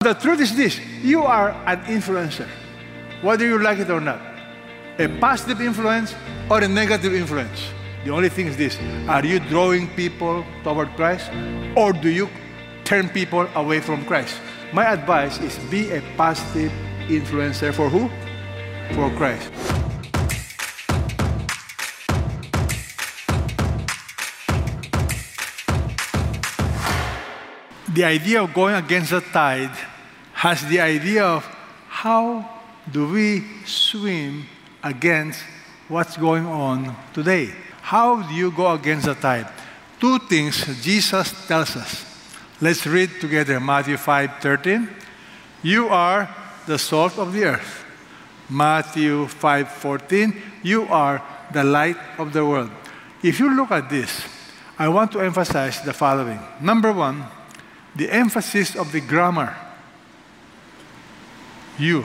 the truth is this: you are an influencer, whether you like it or not. A positive influence or a negative influence. The only thing is this: are you drawing people toward Christ, or do you turn people away from Christ? My advice is be a positive influencer for who? For Christ. The idea of going against the tide has the idea of how do we swim against what's going on today. How do you go against the tide? Two things Jesus tells us. Let's read together Matthew 5:13. You are the salt of the earth. Matthew 5:14. You are the light of the world. If you look at this, I want to emphasize the following. Number one, the emphasis of the grammar. You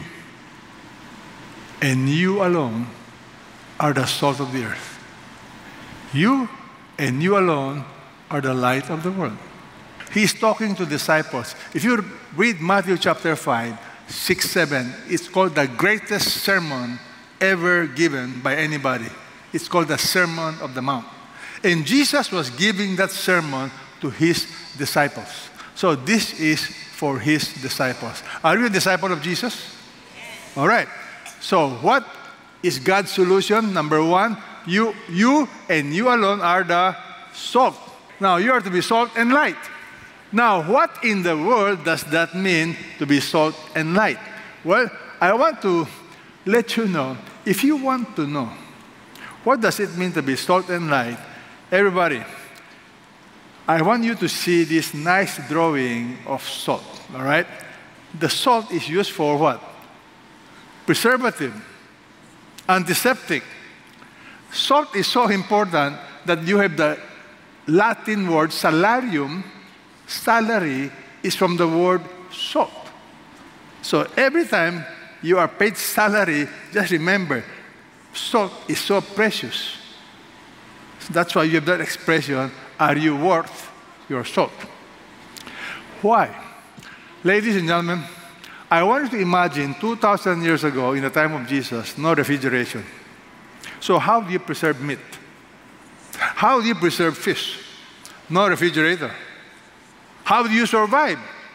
and you alone are the salt of the earth. You and you alone are the light of the world. He's talking to disciples. If you read Matthew chapter 5, 6, 7, it's called the greatest sermon ever given by anybody. It's called the Sermon of the Mount. And Jesus was giving that sermon to his disciples. So this is for his disciples. Are you a disciple of Jesus? Yes. All right. So what is God's solution? Number one, you and you alone are the salt. Now, you are to be salt and light. Now, what in the world does that mean to be salt and light? Well, I want to let you know, if you want to know, what does it mean to be salt and light? Everybody, I want you to see this nice drawing of salt, all right? The salt is used for what? Preservative, antiseptic. Salt is so important that you have the Latin word salarium. Salary is from the word salt. So every time you are paid salary, just remember, salt is so precious. So that's why you have that expression, are you worth your salt? Why? Ladies and gentlemen, I want you to imagine 2,000 years ago, in the time of Jesus, no refrigeration. So how do you preserve meat? How do you preserve fish? No refrigerator. How do you survive?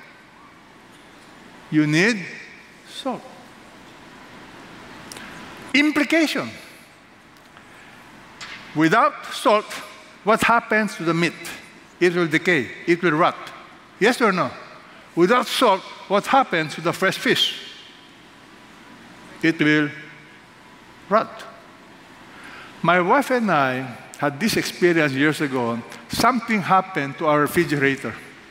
You need salt. Implication. Without salt, what happens to the meat? It will decay. It will rot. Yes or no? Without salt, what happens to the fresh fish? It will rot. My wife and I had this experience years ago. Something happened to our refrigerator.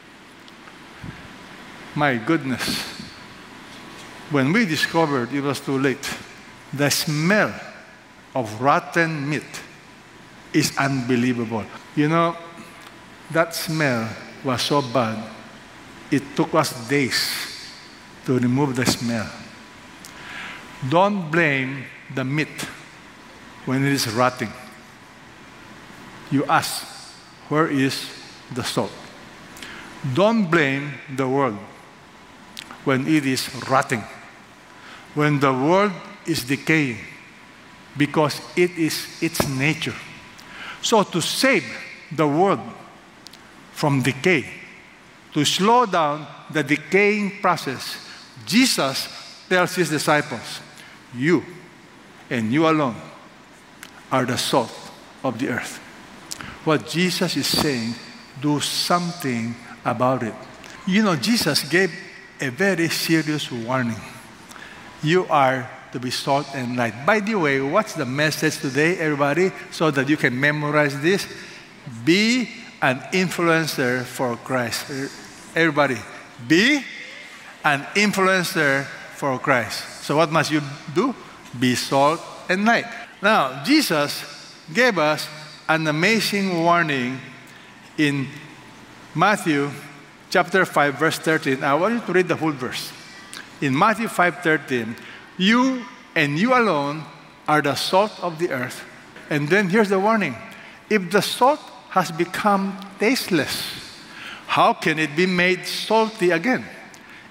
My goodness. When we discovered, it was too late. The smell of rotten meat is unbelievable. You know, that smell was so bad, it took us days to remove the smell. Don't blame the meat when it is rotting. You ask, where is the salt? Don't blame the world when it is rotting, when the world is decaying, because it is its nature. So to save the world from decay, to slow down the decaying process, Jesus tells his disciples, you and you alone are the salt of the earth. What Jesus is saying, do something about it. You know, Jesus gave a very serious warning. You are to be salt and light. By the way, what's the message today, everybody, so that you can memorize this? Be an influencer for Christ. Everybody, be an influencer for Christ. So what must you do? Be salt and light. Now, Jesus gave us an amazing warning in Matthew chapter 5, verse 13. I want you to read the whole verse. In Matthew 5:13, you and you alone are the salt of the earth. And then here's the warning. If the salt has become tasteless, how can it be made salty again?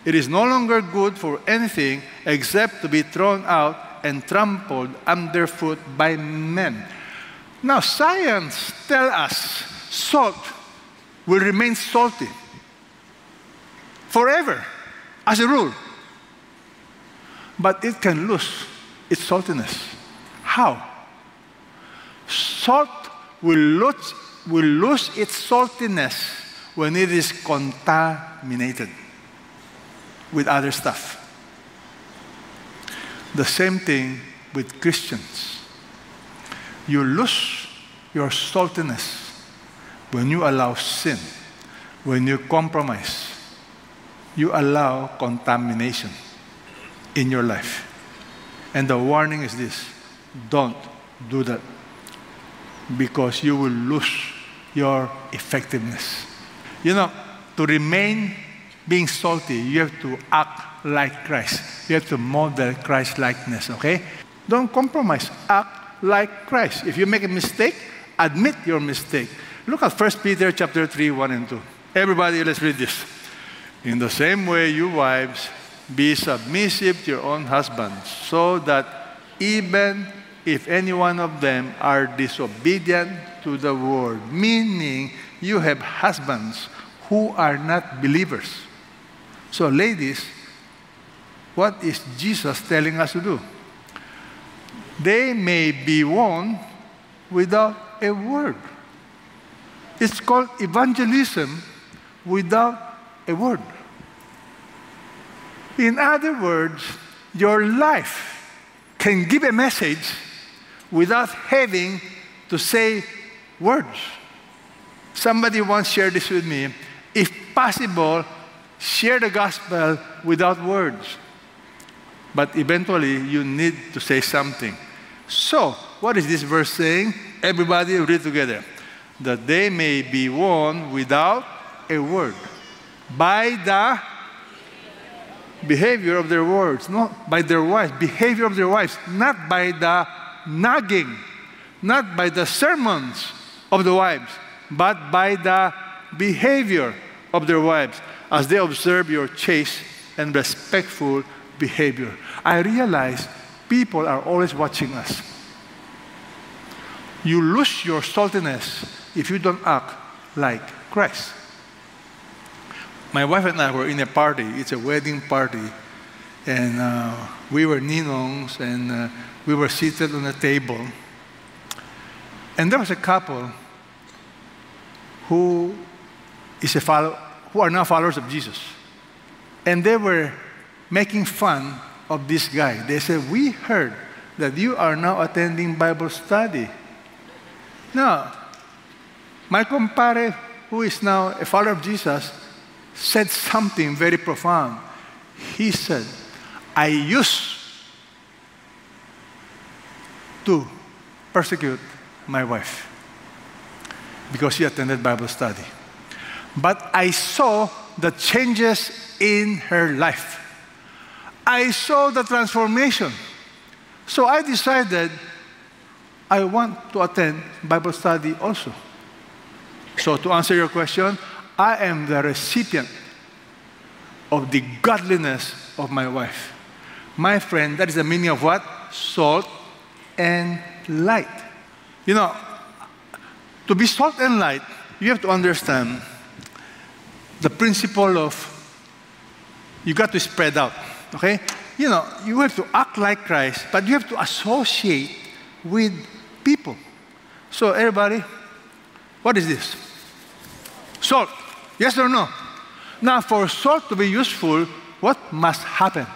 It is no longer good for anything except to be thrown out and trampled underfoot by men. Now, science tells us salt will remain salty forever, as a rule. But it can lose its saltiness. How? Salt will lose its saltiness when it is contaminated with other stuff. The same thing with Christians. You lose your saltiness when you allow sin, when you compromise. You allow contamination in your life. And the warning is this: don't do that, because you will lose your effectiveness. You know, to remain being salty, you have to act like Christ. You have to model Christ-likeness, okay? Don't compromise. Act like Christ. If you make a mistake, admit your mistake. Look at 1 Peter chapter 3, 1 and 2. Everybody, let's read this. In the same way, you wives, be submissive to your own husbands, so that even if any one of them are disobedient to the word, meaning you have husbands who are not believers. So ladies, what is Jesus telling us to do? They may be won without a word. It's called evangelism without a word. In other words, your life can give a message without having to say words. Somebody once shared this with me. If possible, share the gospel without words. But eventually, you need to say something. So, what is this verse saying? Everybody read together. That they may be won without a word, by the behavior of their words, not by their wives, behavior of their wives, not by the nagging, not by the sermons of the wives, but by the behavior of their wives, as they observe your chaste and respectful behavior. I realize people are always watching us. You lose your saltiness if you don't act like Christ. My wife and I were in a party. It's a wedding party. And we were ninongs, and we were seated on a table. And there was a couple who are now followers of Jesus. And they were making fun of this guy. They said, "We heard that you are now attending Bible study." Now, my compadre, who is now a follower of Jesus, said something very profound. He said, "I used to persecute my wife because she attended Bible study. But I saw the changes in her life. I saw the transformation. So I decided I want to attend Bible study also." So to answer your question, I am the recipient of the godliness of my wife. My friend, that is the meaning of what? Salt and light. You know, to be salt and light, you have to understand the principle of you got to spread out, okay? You know, you have to act like Christ, but you have to associate with people. So everybody, what is this? Salt. Yes or no? Now, for salt to be useful, what must happen?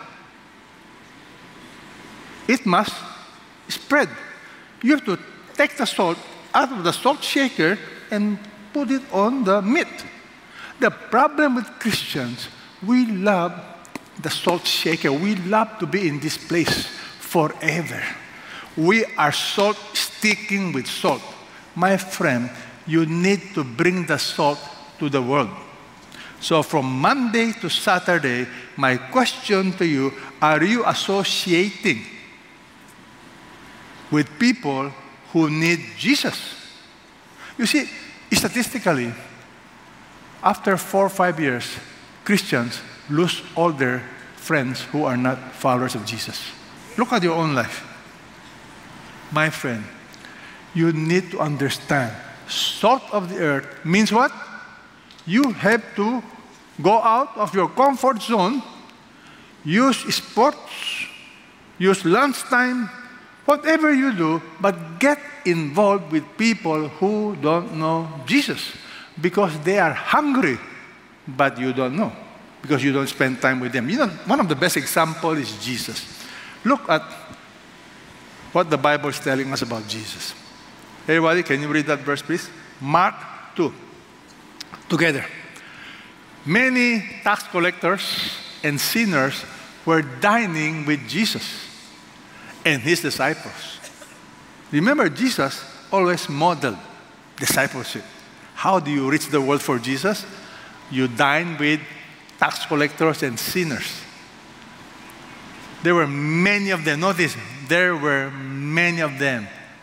It must spread. You have to take the salt out of the salt shaker and put it on the meat. The problem with Christians, we love the salt shaker. We love to be in this place forever. We are salt sticking with salt. My friend, you need to bring the salt to the world. So from Monday to Saturday, my question to you, are you associating with people who need Jesus? You see, statistically, after 4 or 5 years, Christians lose all their friends who are not followers of Jesus. Look at your own life. My friend, you need to understand, salt of the earth means what? You have to go out of your comfort zone, use sports, use lunchtime, whatever you do, but get involved with people who don't know Jesus because they are hungry, but you don't know because you don't spend time with them. You know, one of the best examples is Jesus. Look at what the Bible is telling us about Jesus. Everybody, can you read that verse, please? Mark 2. Together. Many tax collectors and sinners were dining with Jesus and his disciples. Remember, Jesus always modeled discipleship. How do you reach the world for Jesus? You dine with tax collectors and sinners. There were many of them. Notice, there were many of them.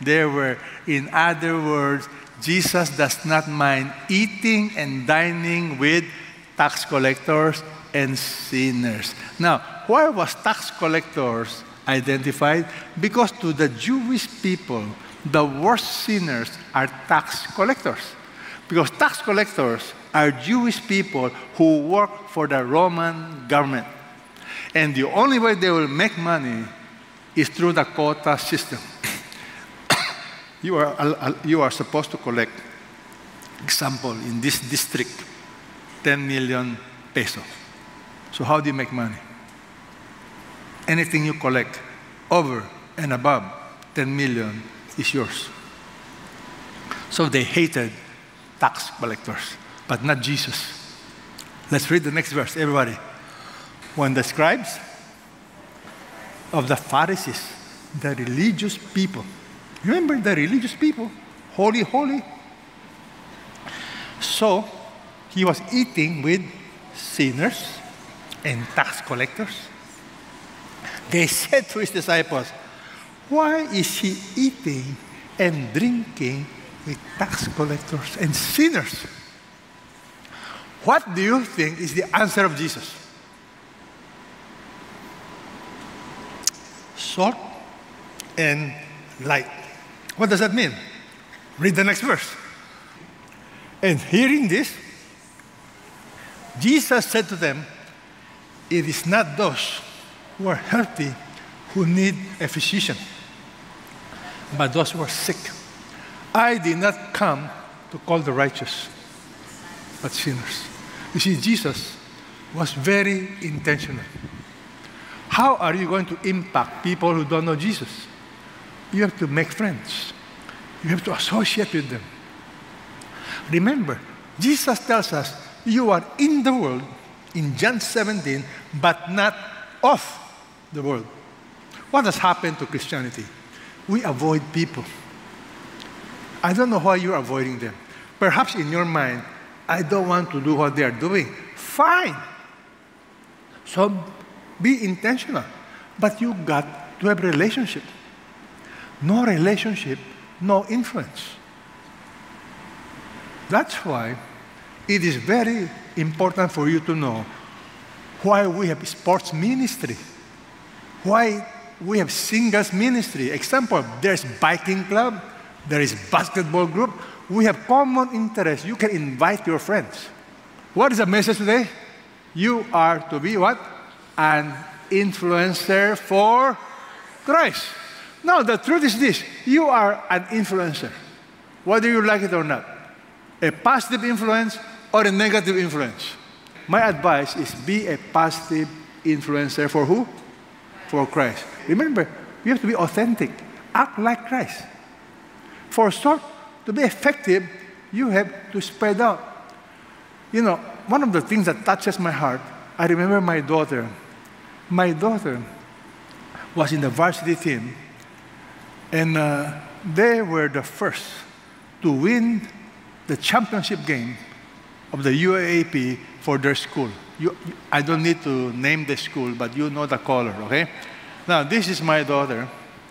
In other words, Jesus does not mind eating and dining with tax collectors and sinners. Now, why was tax collectors identified? Because to the Jewish people, the worst sinners are tax collectors. Because tax collectors are Jewish people who work for the Roman government. And the only way they will make money is through the quota system. You are supposed to collect, example, in this district, 10 million pesos. So how do you make money? Anything you collect over and above 10 million is yours. So they hated tax collectors, but not Jesus. Let's read the next verse, everybody. When the scribes of the Pharisees, the religious people, remember the religious people, holy. So he was eating with sinners and tax collectors. They said to his disciples, why is he eating and drinking with tax collectors and sinners? What do you think is the answer of Jesus? Salt and light. What does that mean? Read the next verse. And hearing this, Jesus said to them, it is not those who are healthy who need a physician, but those who are sick. I did not come to call the righteous, but sinners. You see, Jesus was very intentional. How are you going to impact people who don't know Jesus? You have to make friends. You have to associate with them. Remember, Jesus tells us, you are in the world, in John 17, but not of the world. What has happened to Christianity? We avoid people. I don't know why you're avoiding them. Perhaps in your mind, I don't want to do what they are doing. Fine. So be intentional. But you got to have a relationship. No relationship, no influence. That's why it is very important for you to know why we have sports ministry, why we have singles ministry. Example, there's biking club, there is basketball group. We have common interests. You can invite your friends. What is the message today? You are to be what? An influencer for Christ. Now, the truth is this. You are an influencer, whether you like it or not. A positive influence or a negative influence. My advice is be a positive influencer for who? For Christ. Remember, you have to be authentic. Act like Christ. For salt to be effective, you have to spread out. You know, one of the things that touches my heart, I remember my daughter. My daughter was in the varsity team, and they were the first to win the championship game of the UAAP for their school. I don't need to name the school, but you know the color, okay? Now, this is my daughter.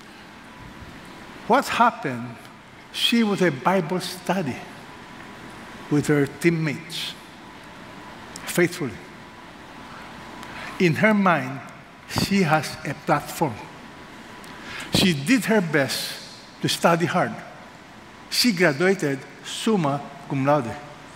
What happened? She was a Bible study with her teammates, faithfully. In her mind, she has a platform. She did her best to study hard. She graduated summa cum laude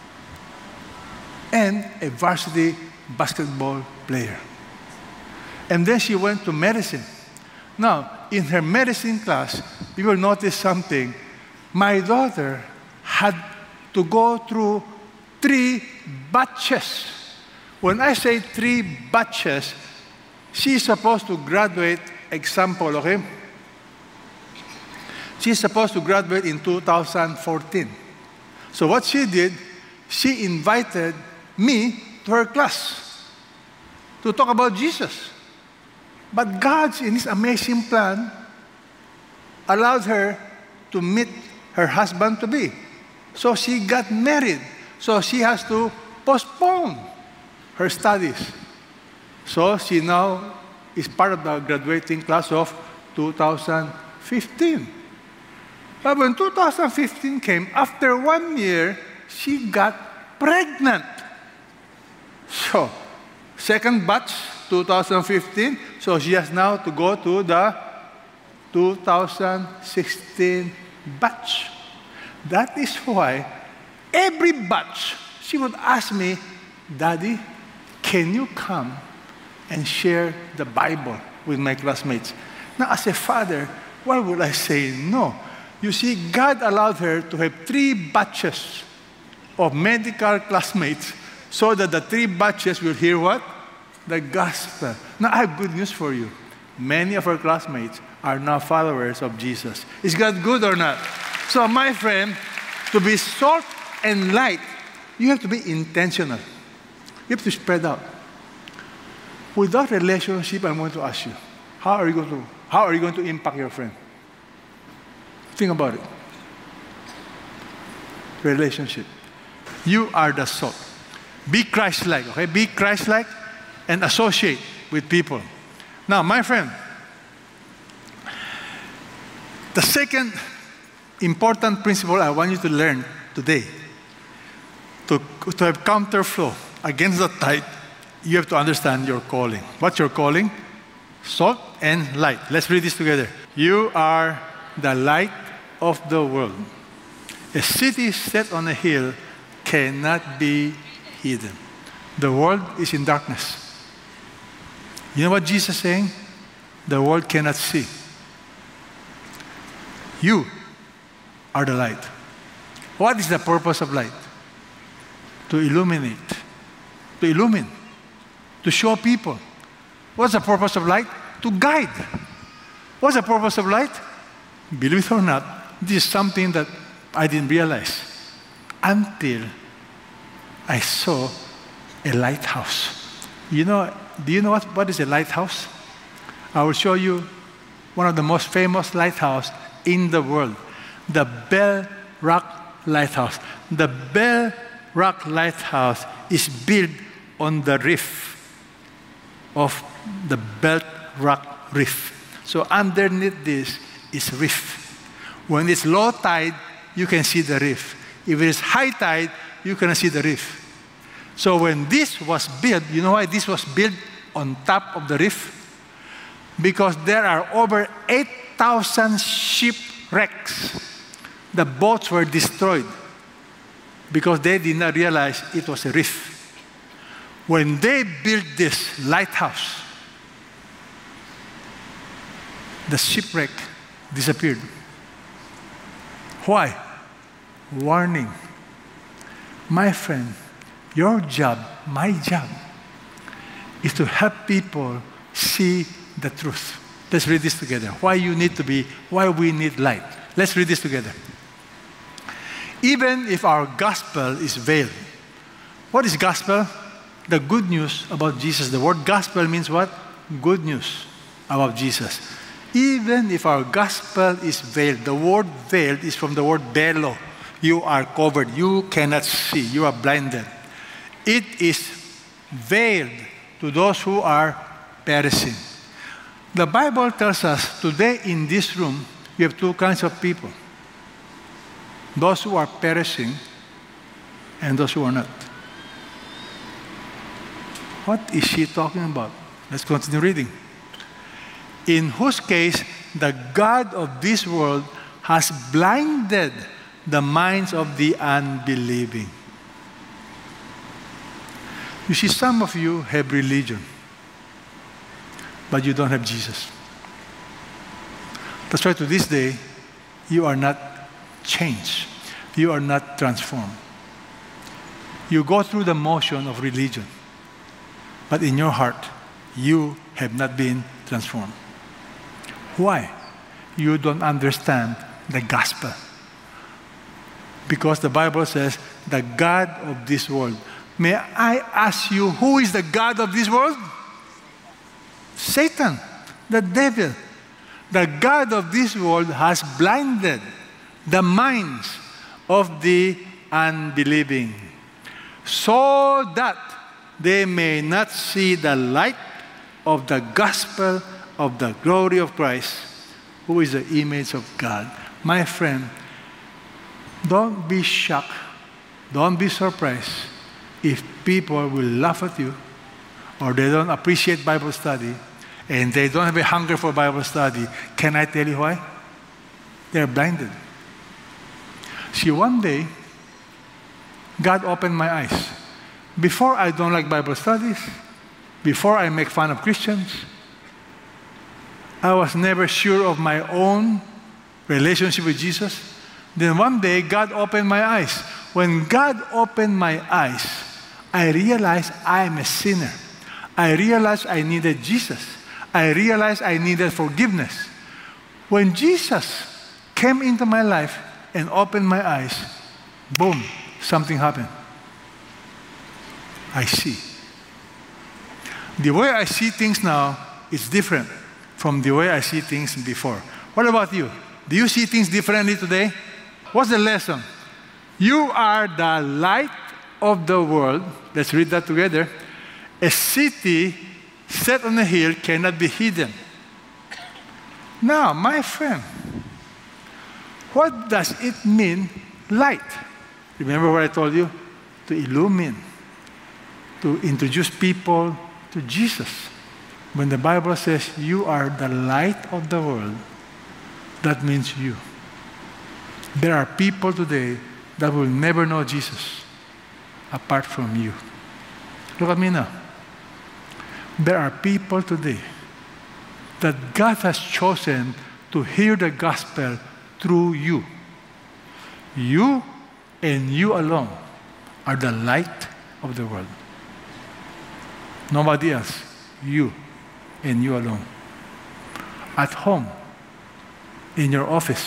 and a varsity basketball player. And then she went to medicine. Now, in her medicine class, people noticed something. My daughter had to go through 3 batches. When I say 3 batches, she's supposed to graduate, example, okay? She's supposed to graduate in 2014. So what she did, she invited me to her class to talk about Jesus. But God, in His amazing plan, allowed her to meet her husband-to-be. So she got married. So she has to postpone her studies. So she now is part of the graduating class of 2015. But when 2015 came, after 1 year, she got pregnant. So, second batch, 2015, so she has now to go to the 2016 batch. That is why every batch she would ask me, Daddy, can you come and share the Bible with my classmates? Now, as a father, why would I say no? You see, God allowed her to have 3 batches of medical classmates so that the 3 batches will hear what? The gospel. Now, I have good news for you. Many of our classmates are now followers of Jesus. Is God good or not? So, my friend, to be salt and light, you have to be intentional. You have to spread out. Without relationship, I'm going to ask you, how are you going to impact your friend? Think about it. Relationship. You are the salt. Be Christ-like, okay? Be Christ-like and associate with people. Now, my friend, the second important principle I want you to learn today, to have counterflow against the tide, you have to understand your calling. What's your calling? Salt and light. Let's read this together. You are the light of the world. A city set on a hill cannot be hidden. The world is in darkness. You know what Jesus is saying? The world cannot see. You are the light. What is the purpose of light? To illuminate. To illumine. To show people. What's the purpose of light? To guide. What's the purpose of light? Believe it or not, this is something that I didn't realize until I saw a lighthouse. Do you know what is a lighthouse? I will show you one of the most famous lighthouses in the world, the Bell Rock Lighthouse. The Bell Rock Lighthouse is built on the reef of the Belt Rock Reef. So underneath this is reef. When it's low tide, you can see the reef. If it is high tide, you cannot see the reef. So when this was built, you know why this was built on top of the reef? Because there are over 8,000 shipwrecks. The boats were destroyed because they did not realize it was a reef. When they built this lighthouse, the shipwreck disappeared. Why? Warning. My friend, your job, my job, is to help people see the truth. Let's read this together. Why we need light. Let's read this together. Even if our gospel is veiled. What is gospel? The good news about Jesus. The word gospel means what? Good news about Jesus. Even if our gospel is veiled, the word veiled is from the word velo. You are covered. You cannot see. You are blinded. It is veiled to those who are perishing. The Bible tells us today in this room, you have 2 kinds of people. Those who are perishing and those who are not. What is she talking about? Let's continue reading. In whose case the God of this world has blinded the minds of the unbelieving. You see, some of you have religion, but you don't have Jesus. That's why to this day, you are not changed. You are not transformed. You go through the motion of religion, but in your heart, you have not been transformed. Why? You don't understand the gospel. Because the Bible says, the God of this world. May I ask you, who is the God of this world? Satan, the devil. The God of this world has blinded the minds of the unbelieving, so that they may not see the light of the gospel of the glory of Christ, who is the image of God. My friend, don't be shocked, don't be surprised if people will laugh at you, or they don't appreciate Bible study, and they don't have a hunger for Bible study. Can I tell you why? They're blinded. See, one day, God opened my eyes. Before, I don't like Bible studies. Before, I make fun of Christians. I was never sure of my own relationship with Jesus. Then one day, God opened my eyes. When God opened my eyes, I realized I am a sinner. I realized I needed Jesus. I realized I needed forgiveness. When Jesus came into my life and opened my eyes, boom, something happened. I see. The way I see things now is different from the way I see things before. What about you? Do you see things differently today? What's the lesson? You are the light of the world. Let's read that together. A city set on a hill cannot be hidden. Now, my friend, what does it mean, light? Remember what I told you? To illumine, to introduce people to Jesus. When the Bible says you are the light of the world, that means you. There are people today that will never know Jesus apart from you. Look at me now. There are people today that God has chosen to hear the gospel through you. You and you alone are the light of the world. Nobody else. You and you alone. At home, in your office,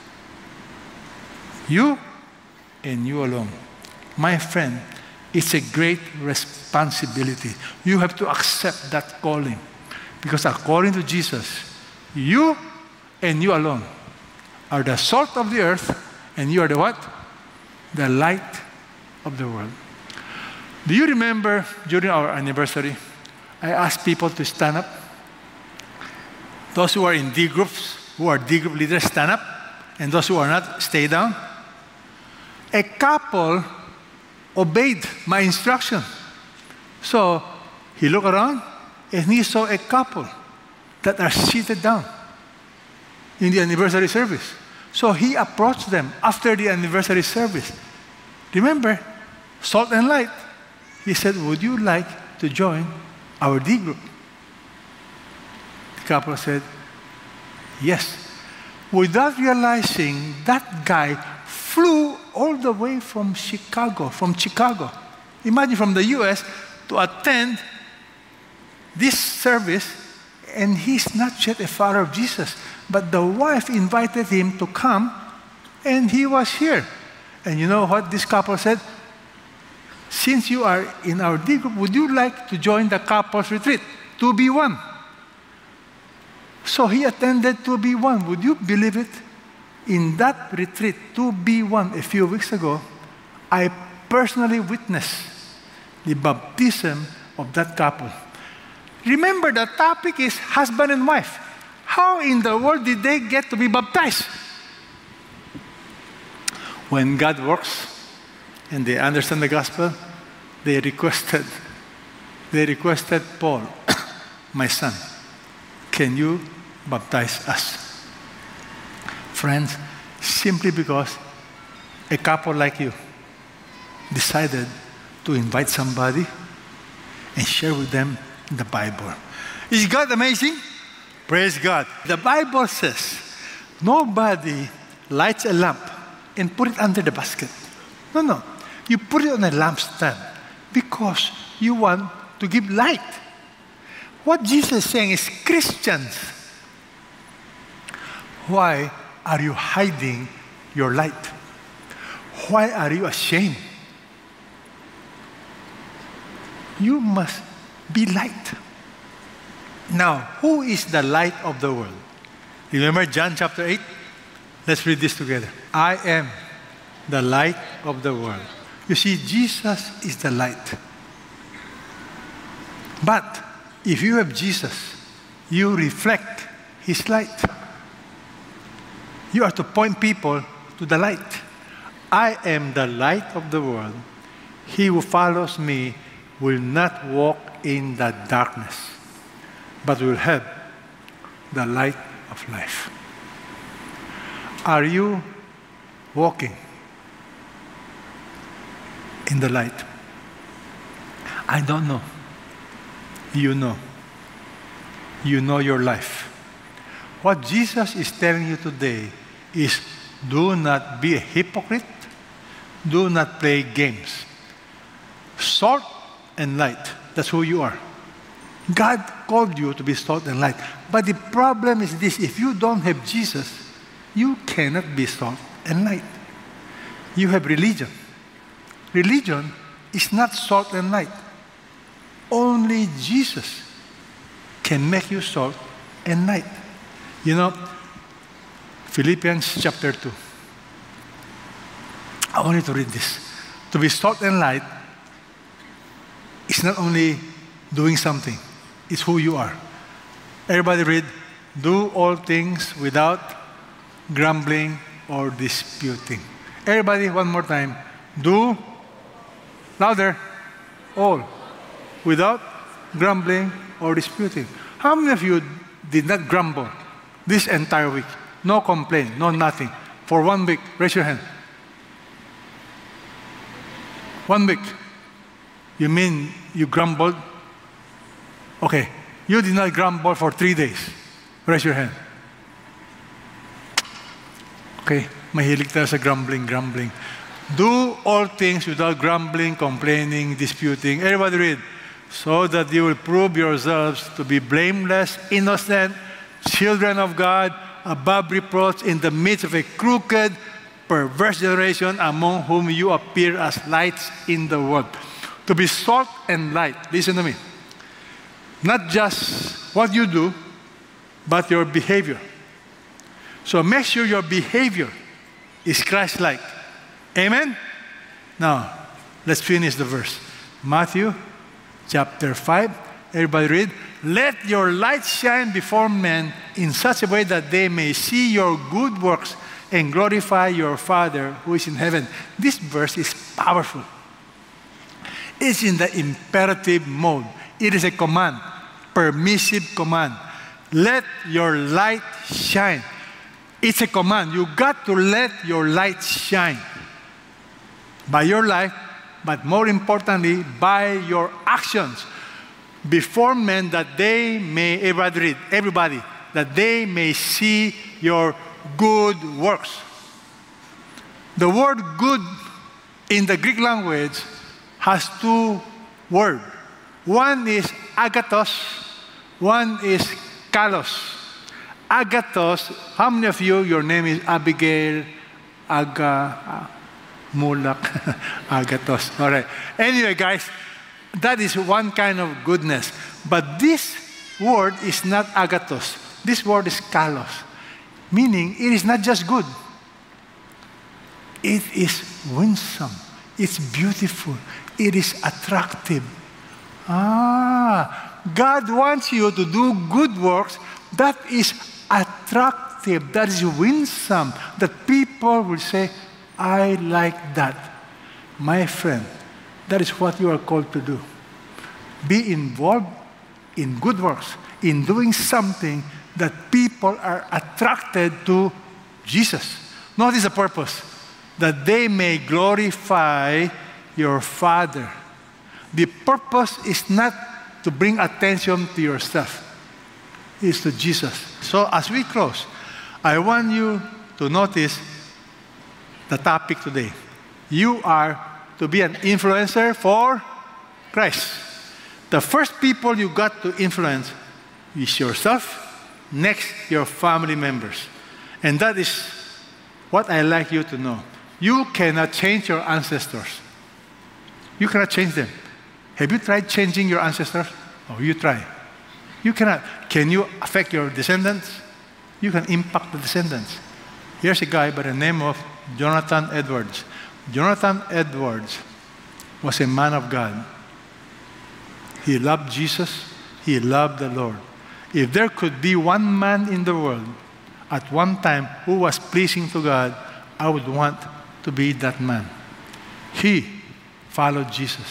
you and you alone. My friend, it's a great responsibility. You have to accept that calling. Because according to Jesus, you and you alone are the salt of the earth, and you are the what? The light of the world. Do you remember during our anniversary, I asked people to stand up? Those who are in D groups, who are D group leaders, stand up. And those who are not, stay down. A couple obeyed my instruction. So he looked around and he saw a couple that are seated down in the anniversary service. So he approached them after the anniversary service. Remember, salt and light. He said, would you like to join our D group? The couple said, yes. Without realizing, that guy flew all the way from Chicago. Imagine from the US to attend this service, and he's not yet a follower of Jesus. But the wife invited him to come, and he was here. And you know what this couple said? Since you are in our D group, would you like to join the couples retreat? 2B1. So he attended 2B1. Would you believe it? In that retreat, 2B1, a few weeks ago, I personally witnessed the baptism of that couple. Remember, the topic is husband and wife. How in the world did they get to be baptized? When God works and they understand the gospel, they requested Paul, my son, can you baptize us? Friends, simply because a couple like you decided to invite somebody and share with them the Bible. Is God amazing? Praise God. The Bible says, nobody lights a lamp and put it under the basket. No. You put it on a lampstand because you want to give light. What Jesus is saying is, Christians, why are you hiding your light? Why are you ashamed? You must be light. Now, who is the light of the world? Remember John chapter 8? Let's read this together. I am the light of the world. You see, Jesus is the light. But if you have Jesus, you reflect His light. You are to point people to the light. I am the light of the world. He who follows me will not walk in the darkness, but will have the light of life. Are you walking in the light? I don't know. You know. You know your life. What Jesus is telling you today is, do not be a hypocrite. Do not play games. Salt and light, that's who you are. God called you to be salt and light. But the problem is this: if you don't have Jesus, you cannot be salt and light. You have religion. Religion is not salt and light. Only Jesus can make you salt and light. You know, Philippians chapter 2. I want you to read this. To be salt and light is not only doing something, it's who you are. Everybody read, do all things without grumbling or disputing. Everybody, one more time. Do, louder, all, without grumbling or disputing. How many of you did not grumble this entire week? No complaint, no nothing. For 1 week, raise your hand. 1 week. You mean you grumbled? Okay. You did not grumble for 3 days. Raise your hand. Okay. Mahilig tayo sa grumbling. Do all things without grumbling, complaining, disputing. Everybody read. So that you will prove yourselves to be blameless, innocent, children of God, above reproach in the midst of a crooked, perverse generation, among whom you appear as lights in the world. To be salt and light, listen to me. Not just what you do, but your behavior. So make sure your behavior is Christ-like. Amen? Now, let's finish the verse. Matthew chapter 5. Everybody read. Let your light shine before men in such a way that they may see your good works and glorify your Father who is in heaven. This verse is powerful. It's in the imperative mode. It is a command, permissive command. Let your light shine. It's a command. You got to let your light shine. By your life, but more importantly, by your actions. Before men, that they may, everybody, that they may see your good works. The word good in the Greek language has 2 words. One is agathos, one is kalos. Agathos, how many of you, your name is Abigail, Mulak, agathos. All right. Anyway, guys, that is one kind of goodness. But this word is not agathos. This word is kalos. Meaning, it is not just good. It is winsome. It's beautiful. It is attractive. God wants you to do good works that is attractive, that is winsome, that people will say, I like that. My friend, that is what you are called to do. Be involved in good works, in doing something that people are attracted to Jesus. Notice the purpose, that they may glorify your Father. The purpose is not to bring attention to yourself. It's to Jesus. So as we close, I want you to notice the topic today. You are to be an influencer for Christ. The first people you got to influence is yourself, next, your family members. And that is what I like you to know. You cannot change your ancestors. You cannot change them. Have you tried changing your ancestors? Oh, you try. You cannot. Can you affect your descendants? You can impact the descendants. Here's a guy by the name of Jonathan Edwards. Jonathan Edwards was a man of God. He loved Jesus. He loved the Lord. If there could be one man in the world at one time who was pleasing to God, I would want to be that man. He followed Jesus.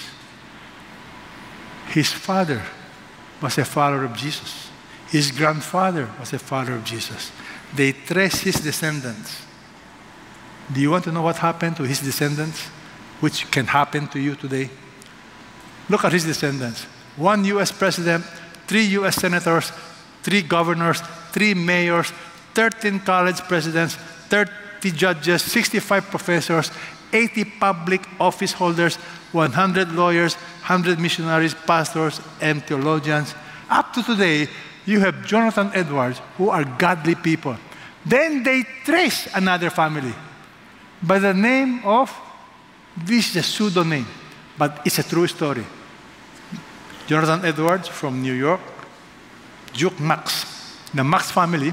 His father was a follower of Jesus. His grandfather was a follower of Jesus. They traced his descendants. Do you want to know what happened to his descendants, which can happen to you today? Look at his descendants. 1 U.S. president, 3 U.S. senators, 3 governors, 3 mayors, 13 college presidents, 30 judges, 65 professors, 80 public office holders, 100 lawyers, 100 missionaries, pastors, and theologians. Up to today, you have Jonathan Edwards, who are godly people. Then they trace another family by the name of, this is a pseudonym, but it's a true story. Jonathan Edwards from New York, Duke Max. The Max family,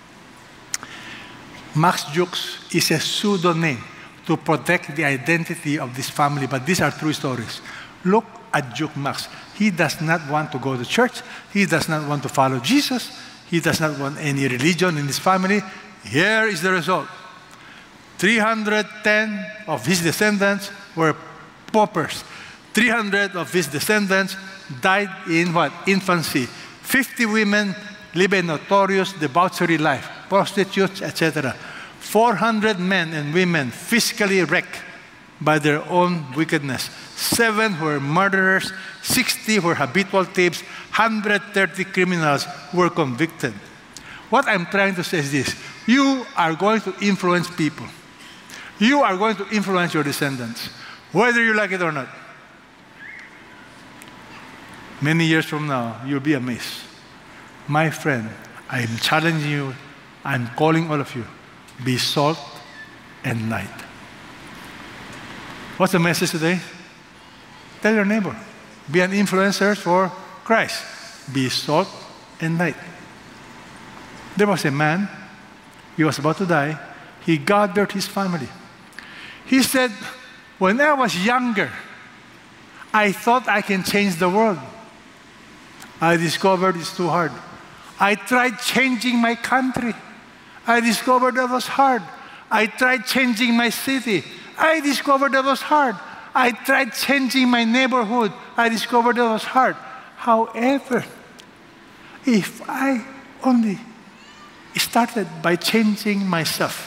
Max Jukes is a pseudonym to protect the identity of this family, but these are true stories. Look at Duke Max. He does not want to go to church. He does not want to follow Jesus. He does not want any religion in his family. Here is the result. 310 of his descendants were paupers. 300 of his descendants died in what? Infancy. 50 women live a notorious debauchery life, prostitutes, etc. 400 men and women physically wrecked by their own wickedness. 7 were murderers, 60 were habitual thieves, 130 criminals were convicted. What I'm trying to say is this: you are going to influence people. You are going to influence your descendants, whether you like it or not. Many years from now, you'll be amazed. My friend, I'm challenging you, I'm calling all of you, be salt and light. What's the message today? Tell your neighbor, be an influencer for Christ. Be salt and light. There was a man, he was about to die, he gathered his family. He said, when I was younger, I thought I can change the world. I discovered it's too hard. I tried changing my country. I discovered that was hard. I tried changing my city. I discovered that was hard. I tried changing my neighborhood. I discovered that was hard. However, if I only started by changing myself,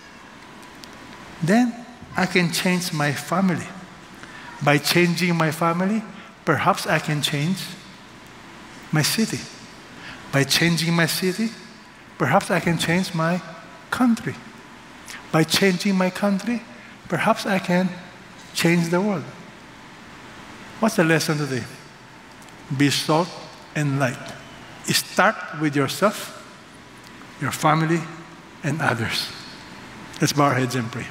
then I can change my family. By changing my family, perhaps I can change my city. By changing my city, perhaps I can change my country. By changing my country, perhaps I can change the world. What's the lesson today? Be salt and light. Start with yourself, your family, and others. Let's bow our heads and pray.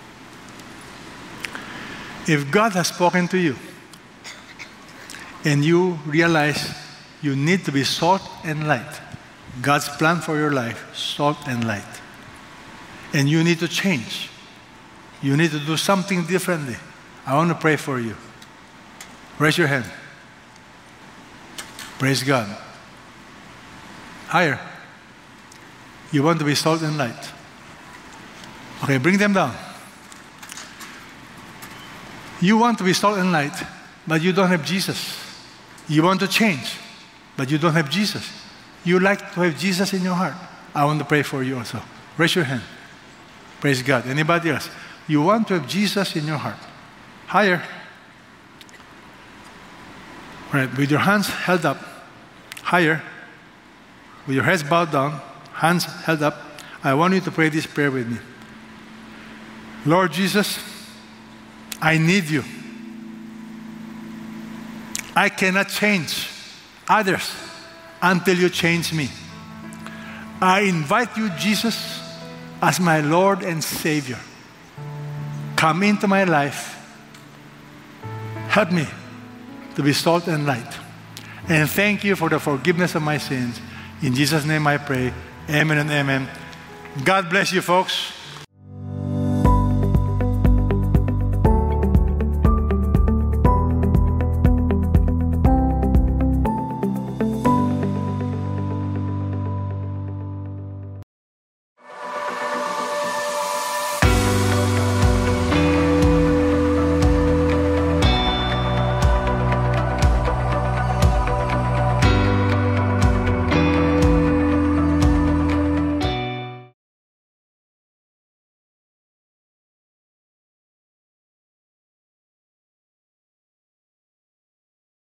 If God has spoken to you and you realize you need to be salt and light, God's plan for your life, salt and light, and you need to change, you need to do something differently, I want to pray for you. Raise your hand. Praise God. Higher. You want to be salt and light. Okay, bring them down. You want to be salt and light, but you don't have Jesus. You want to change. but you don't have Jesus. You like to have Jesus in your heart. I want to pray for you also. Raise your hand. Praise God. Anybody else? You want to have Jesus in your heart. Higher. All right, with your hands held up. Higher. With your heads bowed down, hands held up. I want you to pray this prayer with me. Lord Jesus, I need you. I cannot change others until you change me. I invite you, Jesus, as my Lord and Savior. Come into my life. Help me to be salt and light. And thank you for the forgiveness of my sins. In Jesus' name I pray. Amen and amen. God bless you, folks.